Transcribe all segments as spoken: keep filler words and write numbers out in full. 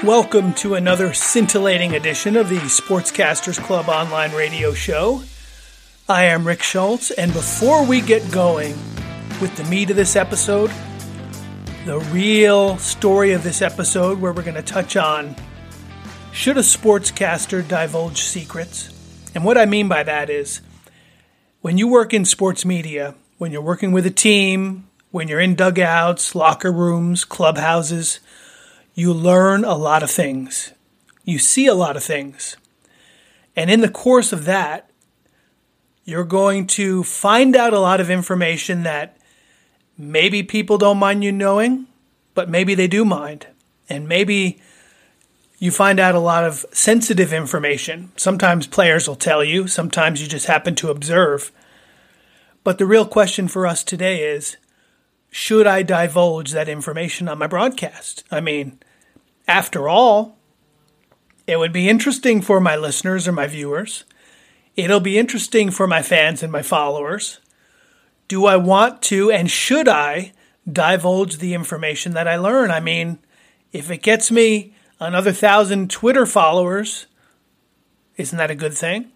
Welcome to another scintillating edition of the Sportscasters Club online radio show. I am Rick Schultz, and before we get going with the meat of this episode, the real story of this episode where we're going to touch on should a sportscaster divulge secrets? And what I mean by that is when you work in sports media, when you're working with a team, when you're in dugouts, locker rooms, clubhouses, you learn a lot of things. You see a lot of things. And in the course of that, you're going to find out a lot of information that maybe people don't mind you knowing, but maybe they do mind. And maybe you find out a lot of sensitive information. Sometimes players will tell you, sometimes you just happen to observe. But the real question for us today is, should I divulge that information on my broadcast? I mean, after all, it would be interesting for my listeners or my viewers. It'll be interesting for my fans and my followers. Do I want to and should I divulge the information that I learn? I mean, if it gets me another thousand Twitter followers, isn't that a good thing?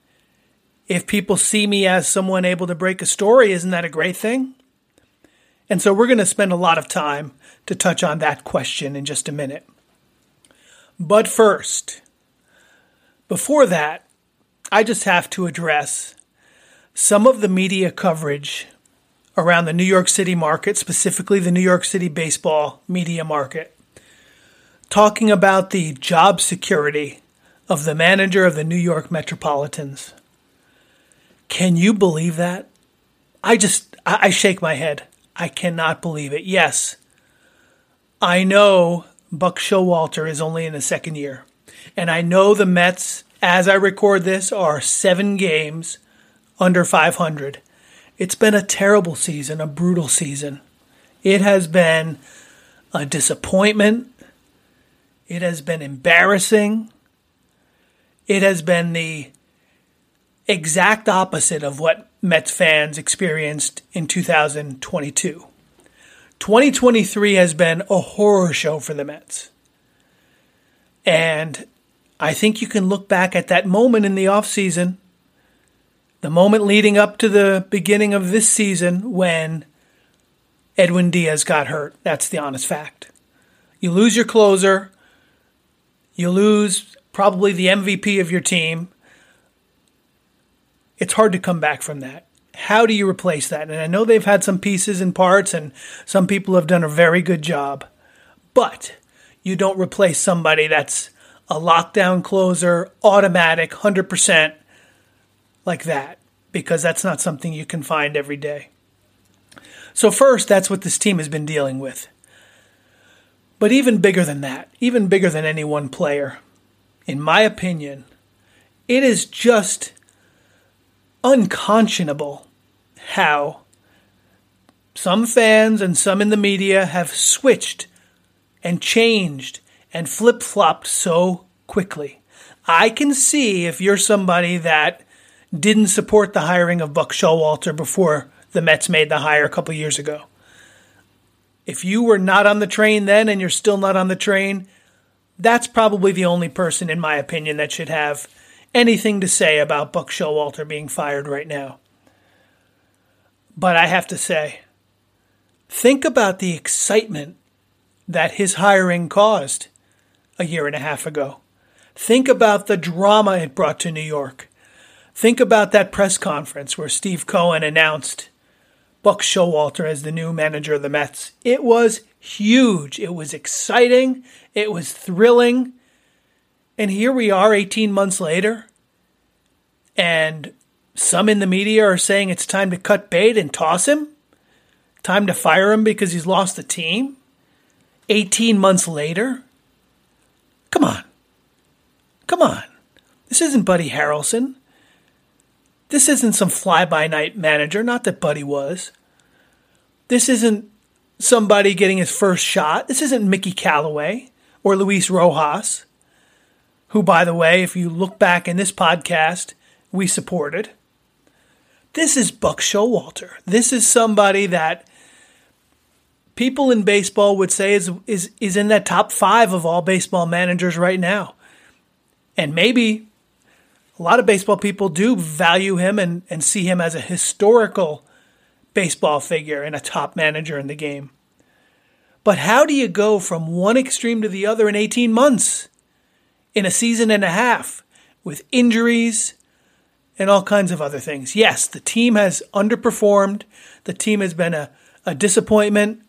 If people see me as someone able to break a story, isn't that a great thing? And so we're going to spend a lot of time to touch on that question in just a minute. But first, before that, I just have to address some of the media coverage around the New York City market, specifically the New York City baseball media market, talking about the job security of the manager of the New York Metropolitans. Can you believe that? I just, I, I shake my head. I cannot believe it. Yes, I know Buck Showalter is only in his second year. And I know the Mets, as I record this, are seven games under five hundred. It's been a terrible season, a brutal season. It has been a disappointment. It has been embarrassing. It has been the exact opposite of what Mets fans experienced in two thousand twenty-two. twenty twenty-three has been a horror show for the Mets. And I think you can look back at that moment in the offseason, the moment leading up to the beginning of this season when Edwin Diaz got hurt. That's the honest fact. You lose your closer. You lose probably the M V P of your team. It's hard to come back from that. How do you replace that? And I know they've had some pieces and parts, and some people have done a very good job. But you don't replace somebody that's a lockdown closer, automatic, one hundred percent like that, because that's not something you can find every day. So first, that's what this team has been dealing with. But even bigger than that, even bigger than any one player, in my opinion, it is just unconscionable how some fans and some in the media have switched and changed and flip-flopped so quickly. I can see if you're somebody that didn't support the hiring of Buck Showalter before the Mets made the hire a couple years ago. If you were not on the train then and you're still not on the train, that's probably the only person, in my opinion, that should have anything to say about Buck Showalter being fired right now. But I have to say, think about the excitement that his hiring caused a year and a half ago. Think about the drama it brought to New York. Think about that press conference where Steve Cohen announced Buck Showalter as the new manager of the Mets. It was huge. It was exciting. It was thrilling. And here we are eighteen months later, and some in the media are saying it's time to cut bait and toss him. Time to fire him because he's lost the team. eighteen months later? Come on. Come on. This isn't Buddy Harrelson. This isn't some fly-by-night manager, not that Buddy was. This isn't somebody getting his first shot. This isn't Mickey Callaway or Luis Rojas, who, by the way, if you look back in this podcast, we supported. This is Buck Showalter. This is somebody that people in baseball would say is is is in that top five of all baseball managers right now. And maybe a lot of baseball people do value him and, and see him as a historical baseball figure and a top manager in the game. But how do you go from one extreme to the other in eighteen months, in a season and a half, with injuries and all kinds of other things? Yes, the team has underperformed. The team has been a, a disappointment.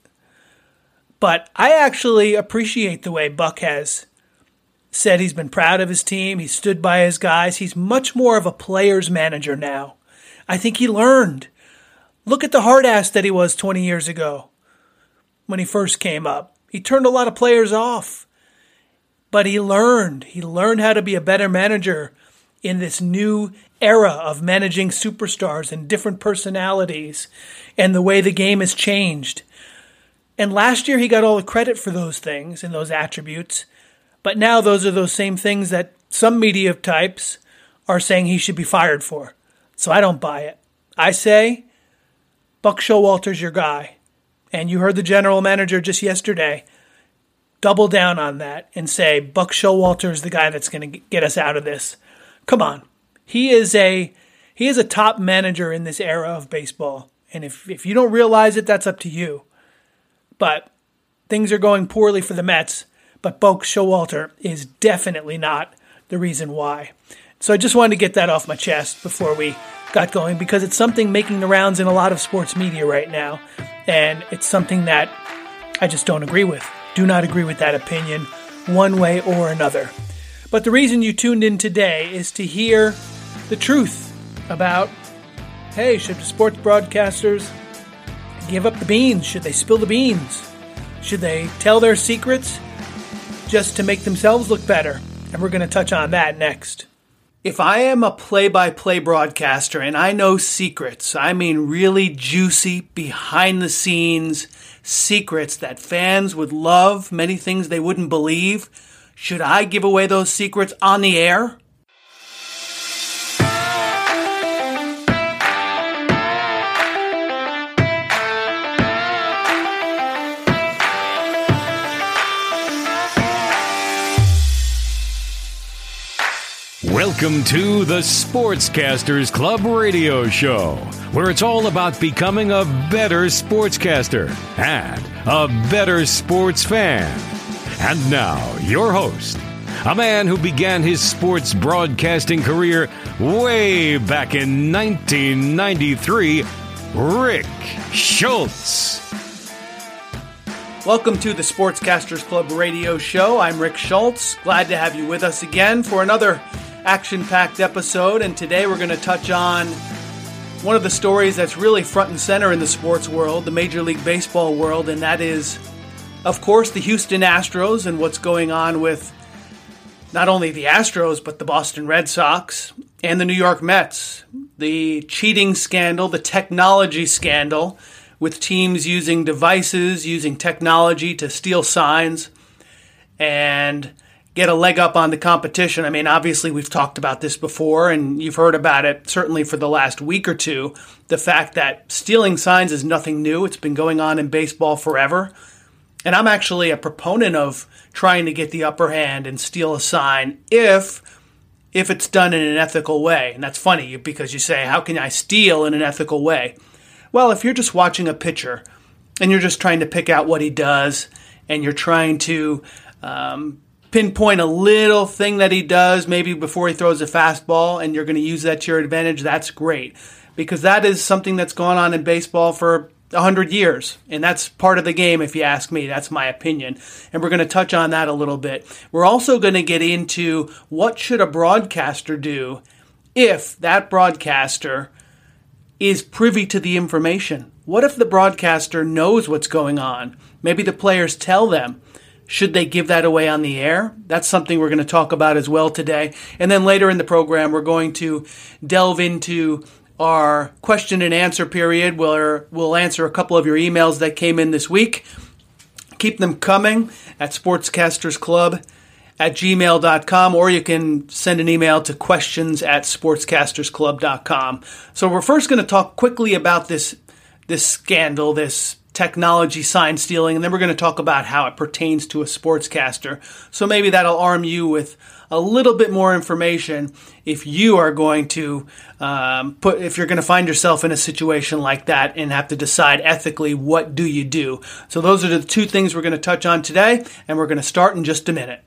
But I actually appreciate the way Buck has said he's been proud of his team. He stood by his guys. He's much more of a player's manager now. I think he learned. Look at the hard ass that he was twenty years ago when he first came up. He turned a lot of players off. But he learned. He learned how to be a better manager in this new era of managing superstars and different personalities and the way the game has changed. And last year he got all the credit for those things and those attributes. But now those are those same things that some media types are saying he should be fired for. So I don't buy it. I say, Buck Showalter's your guy. And you heard the general manager just yesterday double down on that and say, Buck Showalter is the guy that's going to get us out of this. Come on. He is a he is a top manager in this era of baseball. And if, if you don't realize it, that's up to you. But things are going poorly for the Mets. But Buck Showalter is definitely not the reason why. So I just wanted to get that off my chest before we got going, because it's something making the rounds in a lot of sports media right now. And it's something that I just don't agree with. Do not agree with that opinion one way or another. But the reason you tuned in today is to hear the truth about, hey, should sports broadcasters give up the beans? Should they spill the beans? Should they tell their secrets just to make themselves look better? And we're going to touch on that next. If I am a play-by-play broadcaster and I know secrets, I mean really juicy, behind-the-scenes secrets that fans would love, many things they wouldn't believe, should I give away those secrets on the air? Welcome to the Sportscasters Club radio show, where it's all about becoming a better sportscaster and a better sports fan. And now, your host, a man who began his sports broadcasting career way back in nineteen ninety-three, Rick Schultz. Welcome to the Sportscasters Club radio show. I'm Rick Schultz. Glad to have you with us again for another action-packed episode, and today we're going to touch on one of the stories that's really front and center in the sports world, the Major League Baseball world, and that is, of course, the Houston Astros and what's going on with not only the Astros, but the Boston Red Sox and the New York Mets. The cheating scandal, the technology scandal, with teams using devices, using technology to steal signs and get a leg up on the competition. I mean, obviously we've talked about this before, and you've heard about it certainly for the last week or two. The fact that stealing signs is nothing new. It's been going on in baseball forever. And I'm actually a proponent of trying to get the upper hand and steal a sign if if it's done in an ethical way. And that's funny because you say, how can I steal in an ethical way? Well, if you're just watching a pitcher and you're just trying to pick out what he does and you're trying to um, pinpoint a little thing that he does maybe before he throws a fastball and you're going to use that to your advantage, that's great. Because that is something that's gone on in baseball for a hundred years. And that's part of the game, if you ask me. That's my opinion. And we're going to touch on that a little bit. We're also going to get into what should a broadcaster do if that broadcaster is privy to the information. What if the broadcaster knows what's going on? Maybe the players tell them. Should they give that away on the air? That's something we're going to talk about as well today. And then later in the program, we're going to delve into our question and answer period, where we'll answer a couple of your emails that came in this week. Keep them coming at sportscastersclub at gmail dot com, or you can send an email to questions at sportscastersclub dot com. So we're first going to talk quickly about this, this scandal, this technology sign stealing, and then we're going to talk about how it pertains to a sportscaster. So maybe that'll arm you with a little bit more information if you are going to um, put, if you're going to find yourself in a situation like that and have to decide ethically what do you do. So those are the two things we're going to touch on today, and we're going to start in just a minute.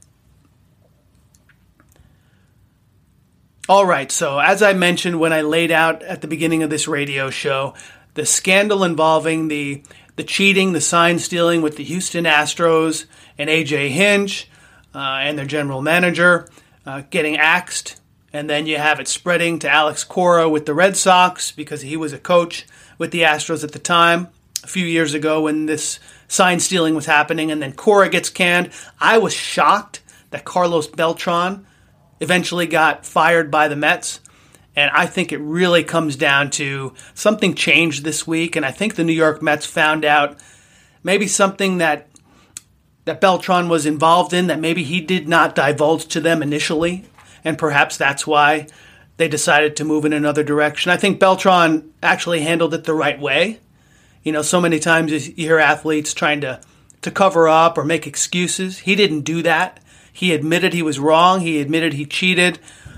All right, so as I mentioned when I laid out at the beginning of this radio show, the scandal involving the the cheating, the sign stealing with the Houston Astros and A J Hinch uh, and their general manager uh, getting axed, and then you have it spreading to Alex Cora with the Red Sox because he was a coach with the Astros at the time a few years ago when this sign stealing was happening, and then Cora gets canned. I was shocked that Carlos Beltran eventually got fired by the Mets. And I think it really comes down to something changed this week. And I think the New York Mets found out maybe something that that Beltran was involved in that maybe he did not divulge to them initially. And perhaps that's why they decided to move in another direction. I think Beltran actually handled it the right way. You know, so many times you hear athletes trying to, to cover up or make excuses. He didn't do that. He admitted he was wrong. He admitted he cheated.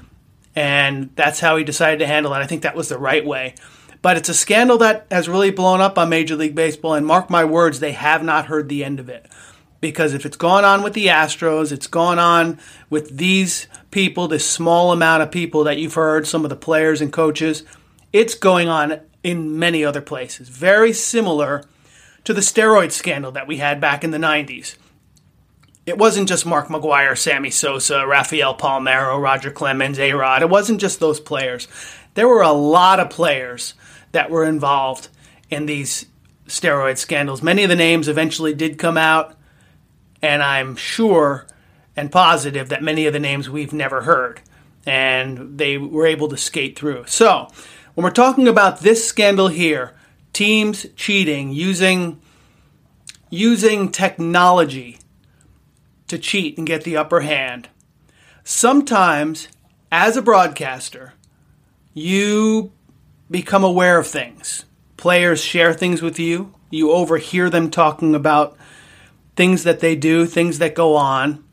And that's how he decided to handle it. I think that was the right way. But it's a scandal that has really blown up on Major League Baseball. And mark my words, they have not heard the end of it. Because if it's gone on with the Astros, it's gone on with these people, this small amount of people that you've heard, some of the players and coaches, it's going on in many other places. Very similar to the steroid scandal that we had back in the nineties. It wasn't just Mark McGwire, Sammy Sosa, Rafael Palmeiro, Roger Clemens, A-Rod. It wasn't just those players. There were a lot of players that were involved in these steroid scandals. Many of the names eventually did come out, and I'm sure and positive that many of the names we've never heard, and they were able to skate through. So, when we're talking about this scandal here, teams cheating, using, using technology to cheat and get the upper hand. Sometimes, as a broadcaster, you become aware of things. Players share things with you. You overhear them talking about things that they do, things that go on.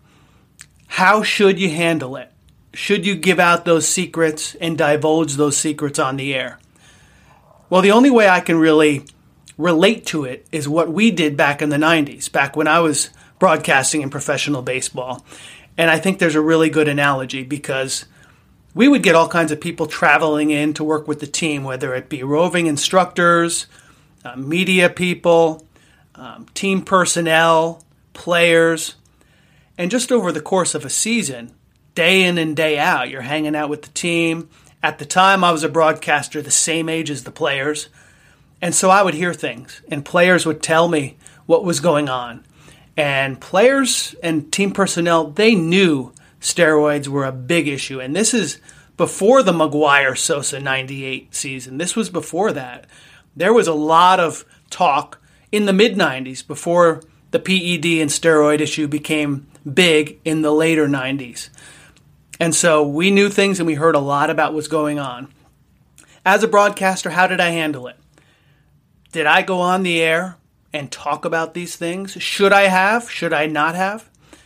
How should you handle it? Should you give out those secrets and divulge those secrets on the air? Well, the only way I can really relate to it is what we did back in the nineties, back when I was broadcasting in professional baseball. And I think there's a really good analogy because we would get all kinds of people traveling in to work with the team, whether it be roving instructors, uh, media people, um, team personnel, players. And just over the course of a season, day in and day out, you're hanging out with the team. At the time, I was a broadcaster the same age as the players. And so I would hear things, and players would tell me what was going on. And players and team personnel, they knew steroids were a big issue. And this is before the McGwire-Sosa ninety-eight season. This was before that. There was a lot of talk in the mid nineties before the P E D and steroid issue became big in the later nineties. And so we knew things and we heard a lot about what's going on. As a broadcaster, how did I handle it? Did I go on the air and talk about these things? Should I have? Should I not have?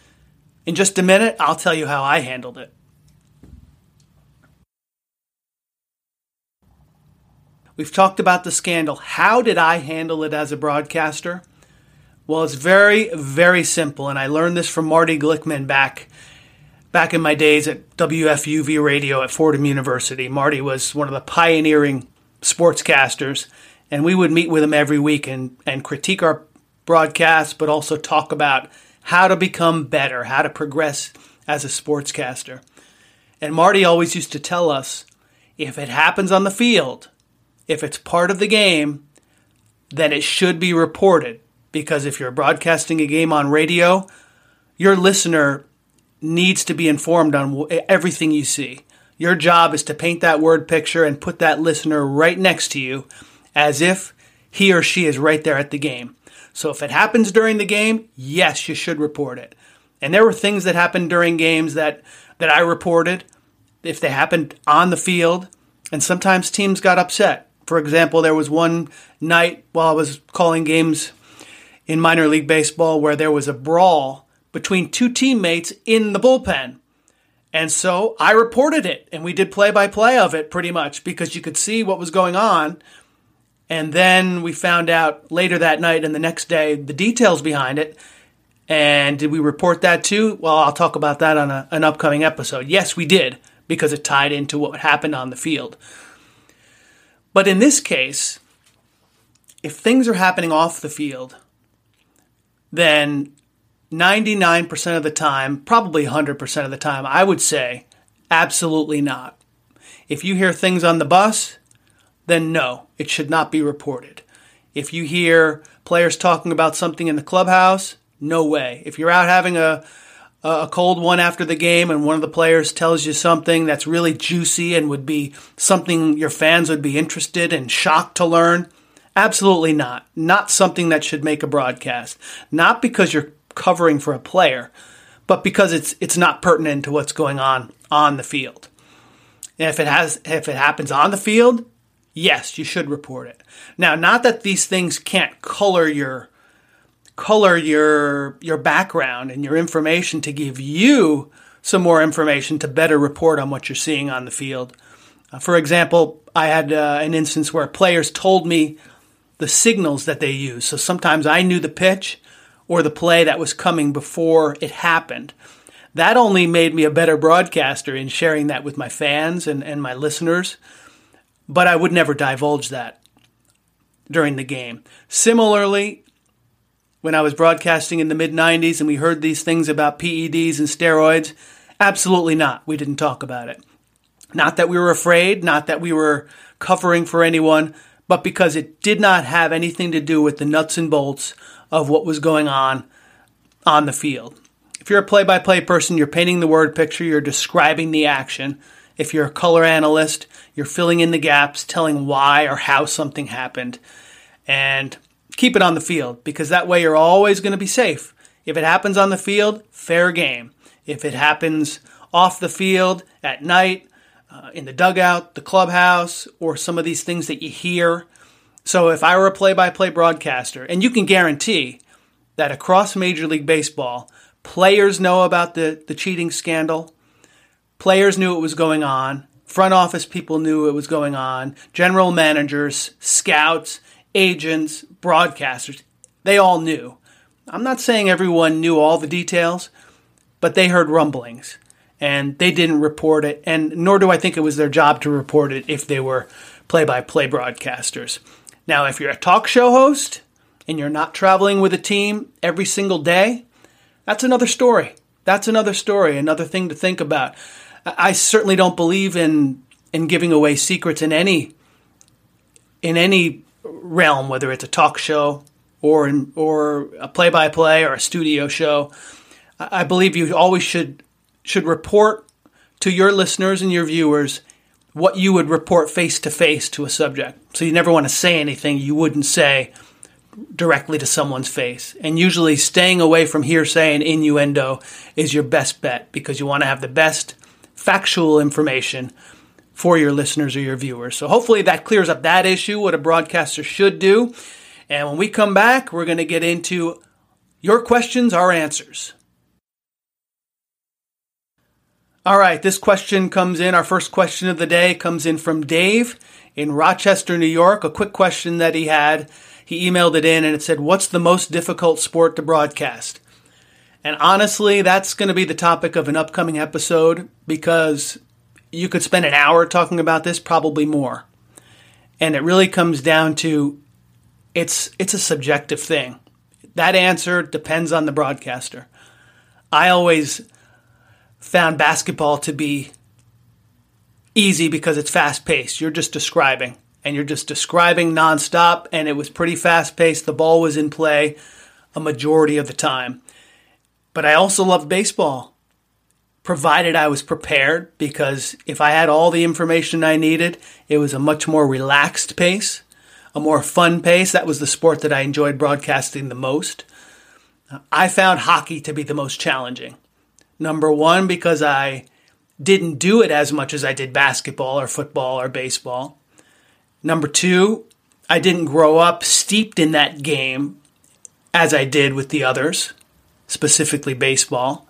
In just a minute, I'll tell you how I handled it. We've talked about the scandal. How did I handle it as a broadcaster? Well, it's very, very simple, and I learned this from Marty Glickman back, back in my days at W F U V Radio at Fordham University. Marty was one of the pioneering sportscasters, and we would meet with him every week and, and critique our broadcasts, but also talk about how to become better, how to progress as a sportscaster. And Marty always used to tell us, if it happens on the field, if it's part of the game, then it should be reported. Because if you're broadcasting a game on radio, your listener needs to be informed on everything you see. Your job is to paint that word picture and put that listener right next to you as if he or she is right there at the game. So if it happens during the game, yes, you should report it. And there were things that happened during games that, that I reported if they happened on the field, and sometimes teams got upset. For example, there was one night while I was calling games in minor league baseball where there was a brawl between two teammates in the bullpen. And so I reported it, and we did play-by-play of it pretty much because you could see what was going on. And then we found out later that night and the next day the details behind it. And did we report that too? Well, I'll talk about that on a, an upcoming episode. Yes, we did, because it tied into what happened on the field. But in this case, if things are happening off the field, then ninety-nine percent of the time, probably one hundred percent of the time, I would say absolutely not. If you hear things on the bus, then no, it should not be reported. If you hear players talking about something in the clubhouse, no way. If you're out having a a cold one after the game and one of the players tells you something that's really juicy and would be something your fans would be interested and shocked to learn, absolutely not. Not something that should make a broadcast. Not because you're covering for a player, but because it's it's not pertinent to what's going on on the field. And if it has if it happens on the field, yes, you should report it. Now, not that these things can't color your color your your background and your information to give you some more information to better report on what you're seeing on the field. Uh, for example, I had uh, an instance where players told me the signals that they use. So sometimes I knew the pitch or the play that was coming before it happened. That only made me a better broadcaster in sharing that with my fans and, and my listeners, but I would never divulge that during the game. Similarly, when I was broadcasting in the mid nineties and we heard these things about P E Ds and steroids, absolutely not. We didn't talk about it. Not that we were afraid, not that we were covering for anyone, but because it did not have anything to do with the nuts and bolts of what was going on on the field. If you're a play-by-play person, you're painting the word picture, you're describing the action. If you're a color analyst, you're filling in the gaps, telling why or how something happened. And keep it on the field, because that way you're always going to be safe. If it happens on the field, fair game. If it happens off the field, at night, uh, in the dugout, the clubhouse, or some of these things that you hear. So if I were a play-by-play broadcaster, and you can guarantee that across Major League Baseball, players know about the, the cheating scandal, players knew it was going on, front office people knew it was going on, general managers, scouts, agents, broadcasters, they all knew. I'm not saying everyone knew all the details, but they heard rumblings, and they didn't report it, and nor do I think it was their job to report it if they were play-by-play broadcasters. Now, if you're a talk show host, and you're not traveling with a team every single day, that's another story. That's another story, another thing to think about. I certainly don't believe in in giving away secrets in any in any realm, whether it's a talk show or in, or a play-by-play or a studio show. I believe you always should should report to your listeners and your viewers what you would report face-to-face to a subject. So you never want to say anything you wouldn't say directly to someone's face. And usually staying away from hearsay and innuendo is your best bet, because you want to have the best factual information for your listeners or your viewers. So hopefully that clears up that issue, what a broadcaster should do. And when we come back, we're going to get into your questions, our answers. All right, this question comes in, our first question of the day comes in from Dave in Rochester, New York. A quick question that he had. He emailed it in and it said, what's the most difficult sport to broadcast? And honestly, that's going to be the topic of an upcoming episode, because you could spend an hour talking about this, probably more. And it really comes down to, it's it's a subjective thing. That answer depends on the broadcaster. I always found basketball to be easy because it's fast-paced. You're just describing. And you're just describing nonstop, and it was pretty fast-paced. The ball was in play a majority of the time. But I also loved baseball, provided I was prepared, because if I had all the information I needed, it was a much more relaxed pace, a more fun pace. That was the sport that I enjoyed broadcasting the most. I found hockey to be the most challenging. Number one, because I didn't do it as much as I did basketball or football or baseball. Number two, I didn't grow up steeped in that game as I did with the others, specifically baseball.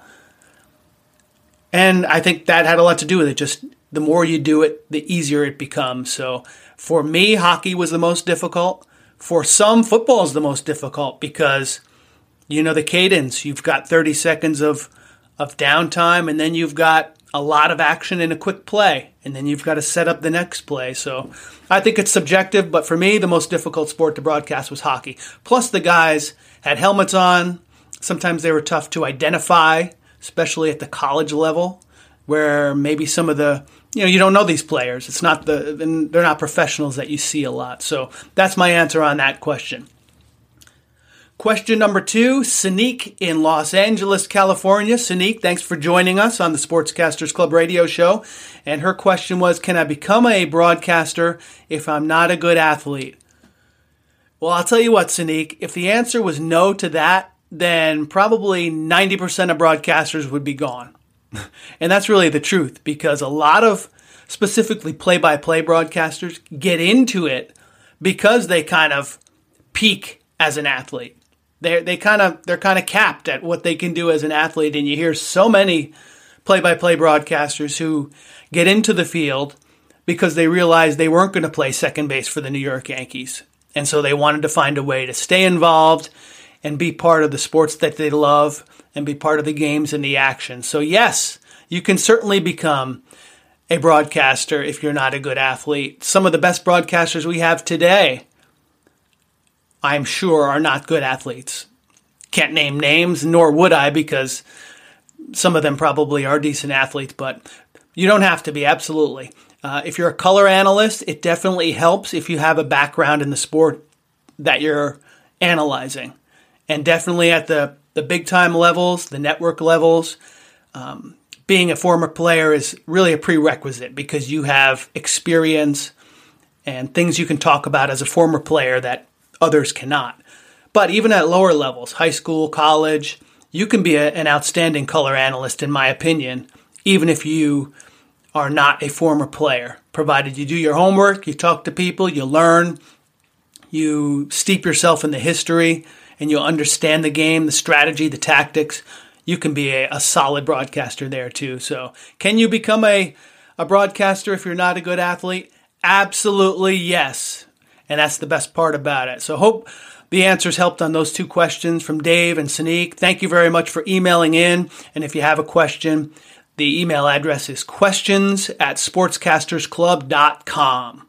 And I think that had a lot to do with it. Just the more you do it, the easier it becomes. So for me, hockey was the most difficult. For some, football is the most difficult because you know the cadence. You've got thirty seconds of, of downtime, and then you've got a lot of action in a quick play, and then you've got to set up the next play. So I think it's subjective, but for me, the most difficult sport to broadcast was hockey. Plus, the guys had helmets on. Sometimes they were tough to identify, especially at the college level, where maybe some of the, you know, you don't know these players. It's not the, they're not professionals that you see a lot. So that's my answer on that question. Question number two, Sanique in Los Angeles, California. Sanique, thanks for joining us on the Sportscasters Club radio show. And her question was, can I become a broadcaster if I'm not a good athlete? Well, I'll tell you what, Sanique, if the answer was no to that, then probably ninety percent of broadcasters would be gone. And that's really the truth, because a lot of specifically play-by-play broadcasters get into it because they kind of peak as an athlete. They they kind of they're kind of capped at what they can do as an athlete, and you hear so many play-by-play broadcasters who get into the field because they realized they weren't going to play second base for the New York Yankees, and so they wanted to find a way to stay involved and be part of the sports that they love and be part of the games and the action. So yes, you can certainly become a broadcaster if you're not a good athlete. Some of the best broadcasters we have today, I'm sure, are not good athletes. Can't name names, nor would I, because some of them probably are decent athletes, but you don't have to be, absolutely. Uh, if you're a color analyst, it definitely helps if you have a background in the sport that you're analyzing. And definitely at the, the big-time levels, the network levels, um, being a former player is really a prerequisite because you have experience and things you can talk about as a former player that others cannot. But even at lower levels, high school, college, you can be a, an outstanding color analyst, in my opinion, even if you are not a former player, provided you do your homework, you talk to people, you learn, you steep yourself in the history, and you'll understand the game, the strategy, the tactics. You can be a, a solid broadcaster there too. So can you become a, a broadcaster if you're not a good athlete? Absolutely yes. And that's the best part about it. So hope the answers helped on those two questions from Dave and Sanique. Thank you very much for emailing in. And if you have a question, the email address is questions at sportscasters club dot com.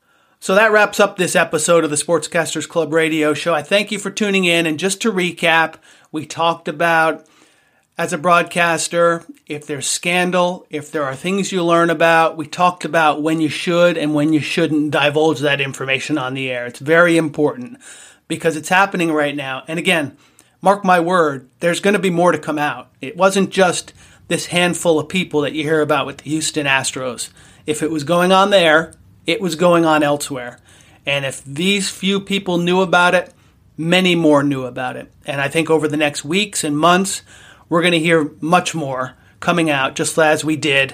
So that wraps up this episode of the Sportscasters Club radio show. I thank you for tuning in. And just to recap, we talked about, as a broadcaster, if there's scandal, if there are things you learn about, we talked about when you should and when you shouldn't divulge that information on the air. It's very important because it's happening right now. And again, mark my word, there's going to be more to come out. It wasn't just this handful of people that you hear about with the Houston Astros. If it was going on there, it was going on elsewhere. And if these few people knew about it, many more knew about it. And I think over the next weeks and months, we're going to hear much more coming out, just as we did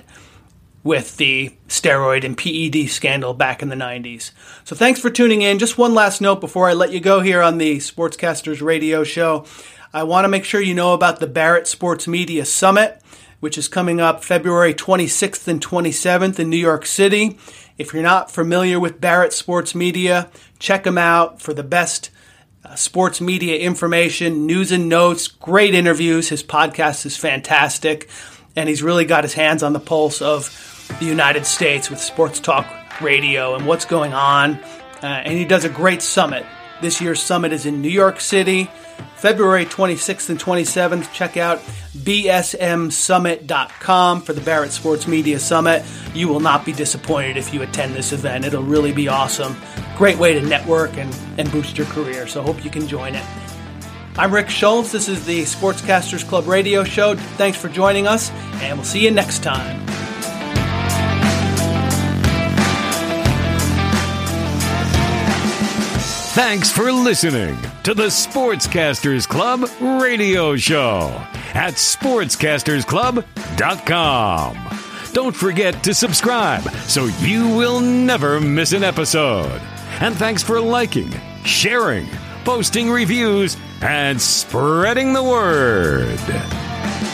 with the steroid and P E D scandal back in the nineties. So thanks for tuning in. Just one last note before I let you go here on the Sportscasters radio show. I want to make sure you know about the Barrett Sports Media Summit, which is coming up February twenty-sixth and twenty-seventh in New York City. If you're not familiar with Barrett Sports Media, check them out for the best uh, sports media information, news and notes, great interviews. His podcast is fantastic, and he's really got his hands on the pulse of the United States with sports talk radio and what's going on. Uh, and he does a great summit. This year's summit is in New York City, February twenty-sixth and twenty-seventh. Check out b s m summit dot com for the Barrett Sports Media Summit. You will not be disappointed if you attend this event. It'll really be awesome. Great way to network and, and boost your career, so hope you can join it. I'm Rick Schultz. This is the Sportscasters Club radio show. Thanks for joining us, and we'll see you next time. Thanks for listening to the Sportscasters Club radio show at sportscasters club dot com. Don't forget to subscribe so you will never miss an episode. And thanks for liking, sharing, posting reviews, and spreading the word.